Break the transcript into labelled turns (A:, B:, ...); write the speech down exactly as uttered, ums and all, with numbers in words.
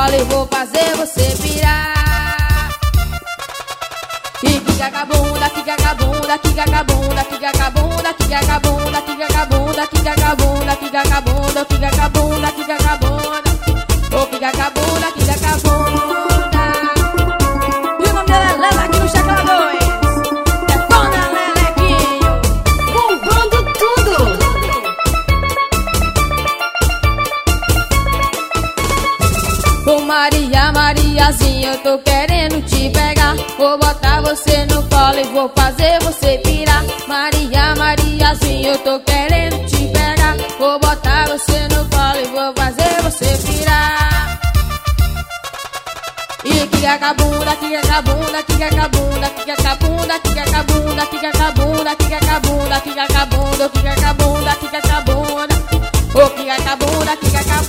A: colo e vou fazer você pirar. E quica com a bunda, quica com a bunda, quica com a bunda, quica com a bunda, quica com a bunda, quica com a bunda, quica com a bunda, quica com a bunda, quica com a bunda, quica com a bunda. Ô, quica com a bunda, quica com a bunda. E o nome dela é Lela aqui no Chacla dois. Detona Lelequinho, bombando tudo. Ô Maria, Mariazinha, eu tô querendo te pegar. Vou botar você no colo e vou fazer você pirar. Maria, Mariazinha, eu tô querendo te pegar. Vou botar você no colo e vou fazer você pirar. E quica com a bunda, quica com a bunda, quica com a bunda, quica com a bunda, quica com a bunda, quica com a bunda, quica com a bunda, quica com a bunda, quica com a bunda, quica com a bunda, ô quica com a bunda, quica com a